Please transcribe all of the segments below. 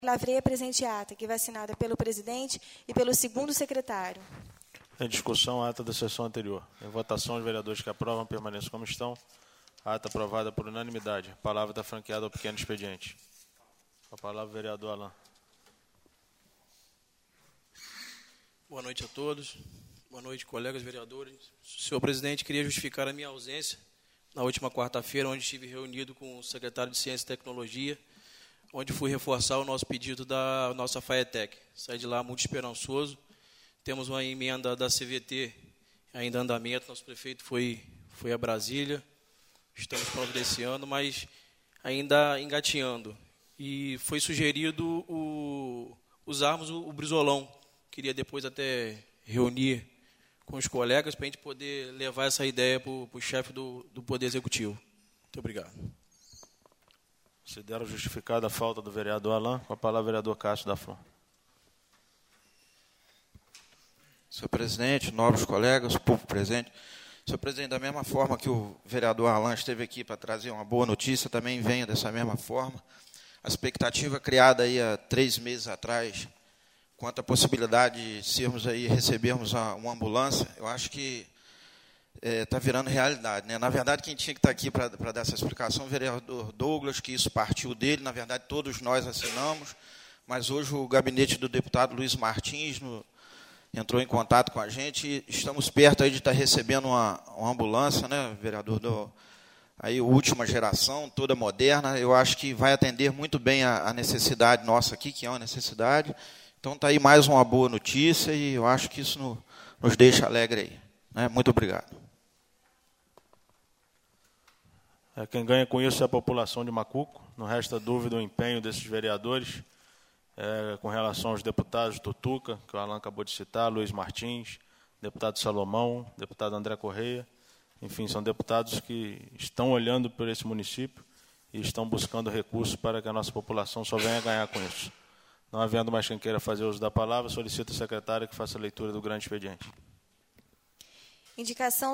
Lavrei a presente ata, que vai assinada pelo presidente e pelo segundo secretário. Em discussão, a ata da sessão anterior. Em votação, os vereadores que aprovam permaneçam como estão. A ata aprovada por unanimidade. A palavra está franqueada ao pequeno expediente. Com a palavra, o vereador Alain. Boa noite a todos. Boa noite, colegas vereadores. Senhor presidente, queria justificar a minha ausência na última quarta-feira, onde estive reunido com o secretário de Ciência e Tecnologia, onde fui reforçar o nosso pedido da nossa FAETEC. Saí de lá muito esperançoso. Temos uma emenda da CVT ainda em andamento. Nosso prefeito foi a Brasília. Estamos providenciando, mas ainda engatinhando. E foi sugerido usarmos o Brizolão. Queria depois até reunir com os colegas para a gente poder levar essa ideia para o chefe do Poder Executivo. Muito obrigado. Considero justificada a falta do vereador Alain. Com a palavra, o vereador Cássio da Flor. Senhor presidente, nobres colegas, povo presente. Senhor presidente, da mesma forma que o vereador Alain esteve aqui para trazer uma boa notícia, também venho dessa mesma forma. A expectativa criada aí há 3 meses atrás, quanto à possibilidade de recebermos uma ambulância, eu acho que está virando realidade, né? Na verdade, quem tinha que estar aqui para dar essa explicação, o vereador Douglas, que isso partiu dele, na verdade, todos nós assinamos, mas hoje o gabinete do deputado Luiz Martins entrou em contato com a gente e estamos perto aí de estar recebendo uma ambulância, né, vereador, aí última geração, toda moderna. Eu acho que vai atender muito bem a necessidade nossa aqui, que é uma necessidade. Então está aí mais uma boa notícia e eu acho que isso nos deixa alegre aí, né? Muito obrigado. Quem ganha com isso é a população de Macuco. Não resta dúvida o empenho desses vereadores com relação aos deputados Tutuca, que o Alain acabou de citar, Luiz Martins, deputado Salomão, deputado André Correia. Enfim, são deputados que estão olhando por esse município e estão buscando recursos para que a nossa população só venha ganhar com isso. Não havendo mais quem queira fazer uso da palavra, solicito a secretária que faça a leitura do grande expediente. Indicação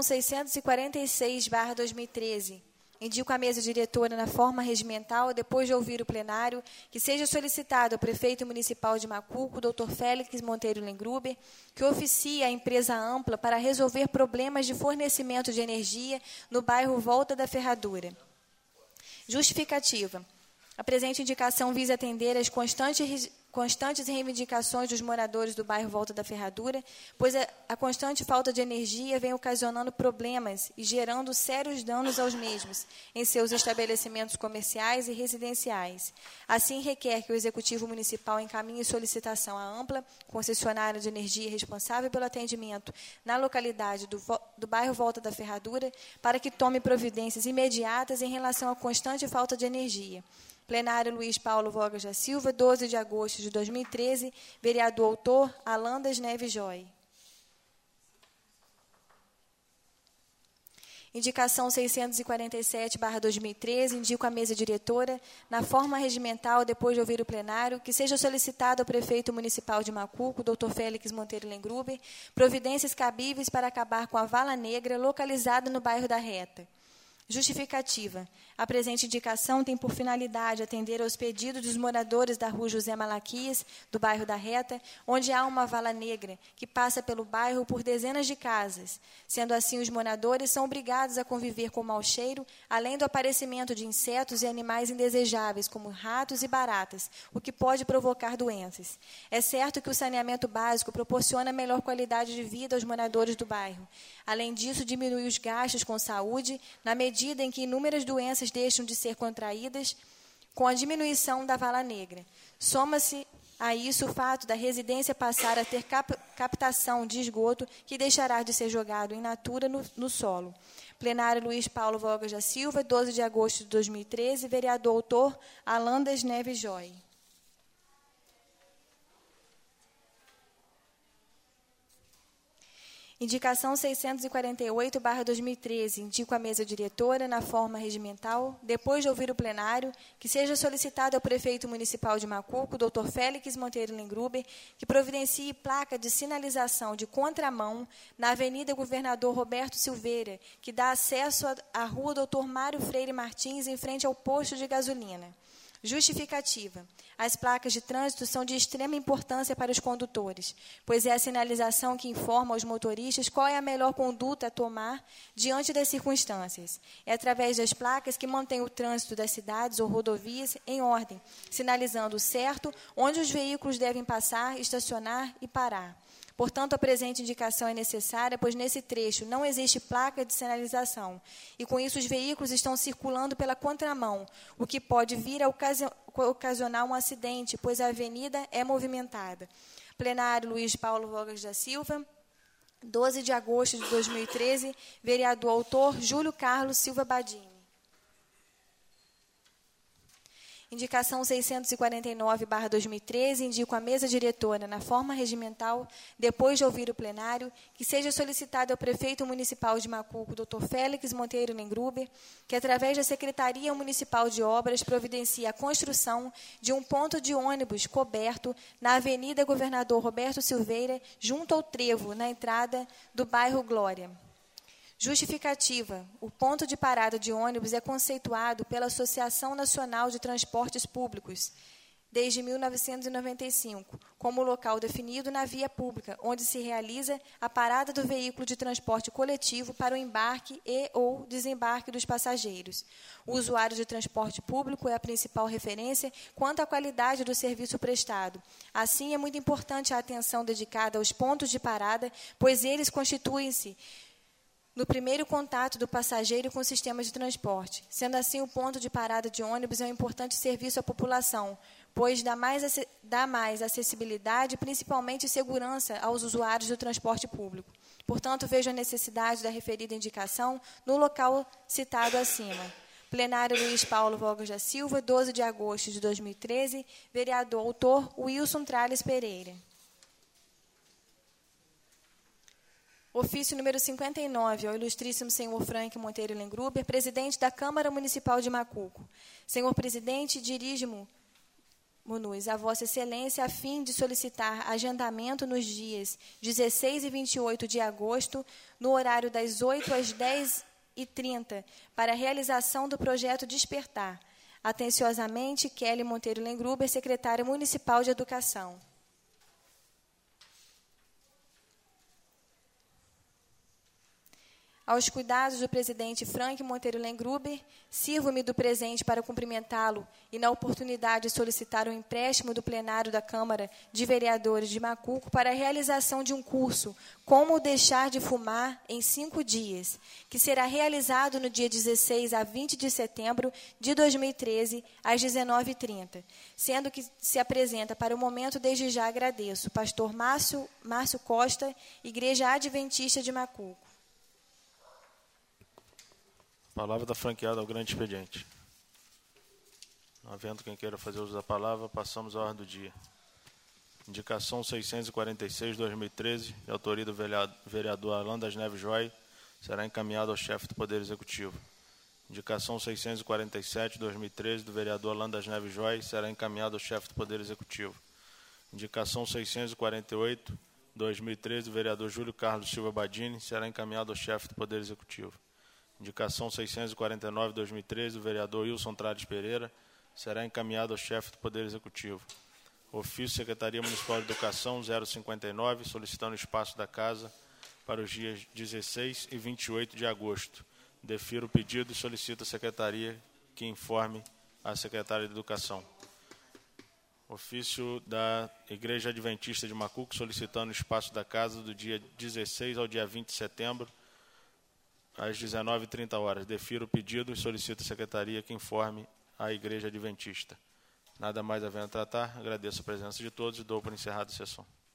646/2013. Indico à mesa diretora, na forma regimental, depois de ouvir o plenário, que seja solicitado ao prefeito municipal de Macuco, Dr. Félix Monteiro Lengruber, que oficie a empresa Ampla para resolver problemas de fornecimento de energia no bairro Volta da Ferradura. Justificativa. A presente indicação visa atender às constantes reivindicações dos moradores do bairro Volta da Ferradura, pois a constante falta de energia vem ocasionando problemas e gerando sérios danos aos mesmos em seus estabelecimentos comerciais e residenciais. Assim, requer que o Executivo Municipal encaminhe solicitação à Ampla, concessionária de energia responsável pelo atendimento na localidade do bairro Volta da Ferradura, para que tome providências imediatas em relação à constante falta de energia. Plenário Luiz Paulo Vogas da Silva, 12 de agosto de 2013, vereador autor Alain das Neves Joy. Indicação 647/2013, indico à mesa diretora, na forma regimental, depois de ouvir o plenário, que seja solicitado ao prefeito municipal de Macuco, Dr. Félix Monteiro Lengruber, providências cabíveis para acabar com a vala negra localizada no bairro da Reta. Justificativa. A presente indicação tem por finalidade atender aos pedidos dos moradores da rua José Malaquias, do bairro da Reta, onde há uma vala negra que passa pelo bairro por dezenas de casas. Sendo assim, os moradores são obrigados a conviver com mau cheiro, além do aparecimento de insetos e animais indesejáveis, como ratos e baratas, o que pode provocar doenças. É certo que o saneamento básico proporciona melhor qualidade de vida aos moradores do bairro. Além disso, diminui os gastos com saúde, na medida em que inúmeras doenças deixam de ser contraídas com a diminuição da vala negra. Soma-se a isso o fato da residência passar a ter captação de esgoto que deixará de ser jogado in natura no solo. Plenário Luiz Paulo Vogas da Silva, 12 de agosto de 2013, vereador autor Alain das Neves Joy. Indicação 648/2013, indico à mesa diretora, na forma regimental, depois de ouvir o plenário, que seja solicitado ao prefeito municipal de Macuco, Dr. Félix Monteiro Lengruber, que providencie placa de sinalização de contramão na Avenida Governador Roberto Silveira, que dá acesso à rua Dr. Mário Freire Martins, em frente ao posto de gasolina. Justificativa. As placas de trânsito são de extrema importância para os condutores, pois é a sinalização que informa aos motoristas qual é a melhor conduta a tomar diante das circunstâncias. É através das placas que mantém o trânsito das cidades ou rodovias em ordem, sinalizando o certo onde os veículos devem passar, estacionar e parar. Portanto, a presente indicação é necessária, pois nesse trecho não existe placa de sinalização, e com isso os veículos estão circulando pela contramão, o que pode vir a ocasionar um acidente, pois a avenida é movimentada. Plenário Luiz Paulo Vogas da Silva, 12 de agosto de 2013, vereador autor Júlio Carlos Silva Badini. Indicação 649/2013, indico à mesa diretora, na forma regimental, depois de ouvir o plenário, que seja solicitado ao prefeito municipal de Macuco, Dr. Félix Monteiro Lengruber, que, através da Secretaria Municipal de Obras, providencie a construção de um ponto de ônibus coberto na Avenida Governador Roberto Silveira, junto ao trevo, na entrada do bairro Glória. Justificativa. O ponto de parada de ônibus é conceituado pela Associação Nacional de Transportes Públicos, desde 1995, como local definido na via pública, onde se realiza a parada do veículo de transporte coletivo para o embarque e ou desembarque dos passageiros. O usuário de transporte público é a principal referência quanto à qualidade do serviço prestado. Assim, é muito importante a atenção dedicada aos pontos de parada, pois eles constituem-se no primeiro contato do passageiro com o sistema de transporte. Sendo assim, o ponto de parada de ônibus é um importante serviço à população, pois dá mais acessibilidade e, principalmente, segurança aos usuários do transporte público. Portanto, vejo a necessidade da referida indicação no local citado acima. Plenário Luiz Paulo Vogas da Silva, 12 de agosto de 2013, vereador autor Wilson Trales Pereira. Ofício número 59, ao ilustríssimo senhor Frank Monteiro Lengruber, presidente da Câmara Municipal de Macuco. Senhor presidente, dirijo-me a Vossa Excelência a fim de solicitar agendamento nos dias 16 e 28 de agosto, no horário das 8 às 10h30, para a realização do projeto Despertar. Atenciosamente, Kelly Monteiro Lengruber, secretária municipal de Educação. Aos cuidados do presidente Frank Monteiro Lengruber, sirvo-me do presente para cumprimentá-lo e, na oportunidade, solicitar um empréstimo do plenário da Câmara de Vereadores de Macuco para a realização de um curso Como Deixar de Fumar em 5 dias, que será realizado no dia 16 a 20 de setembro de 2013, às 19h30. Sendo que se apresenta para o momento, desde já agradeço, pastor Márcio Costa, Igreja Adventista de Macuco. Palavra da franqueada ao grande expediente. Não havendo quem queira fazer uso da palavra, passamos à ordem do dia. Indicação 646/2013, de autoria do vereador Alan das Neves Joy, será encaminhado ao chefe do Poder Executivo. Indicação 647/2013, do vereador Alan das Neves Joy, será encaminhado ao chefe do Poder Executivo. Indicação 648/2013, do vereador Júlio Carlos Silva Badini, será encaminhado ao chefe do Poder Executivo. Indicação 649/2013, do vereador Wilson Trales Pereira, será encaminhado ao chefe do Poder Executivo. Ofício Secretaria Municipal de Educação 059, solicitando espaço da casa para os dias 16 e 28 de agosto. Defiro o pedido e solicito à Secretaria que informe a Secretária de Educação. Ofício da Igreja Adventista de Macuco, solicitando espaço da casa do dia 16 ao dia 20 de setembro, às 19h30. Defiro o pedido e solicito à Secretaria que informe a Igreja Adventista. Nada mais havendo a tratar, agradeço a presença de todos e dou por encerrada a sessão.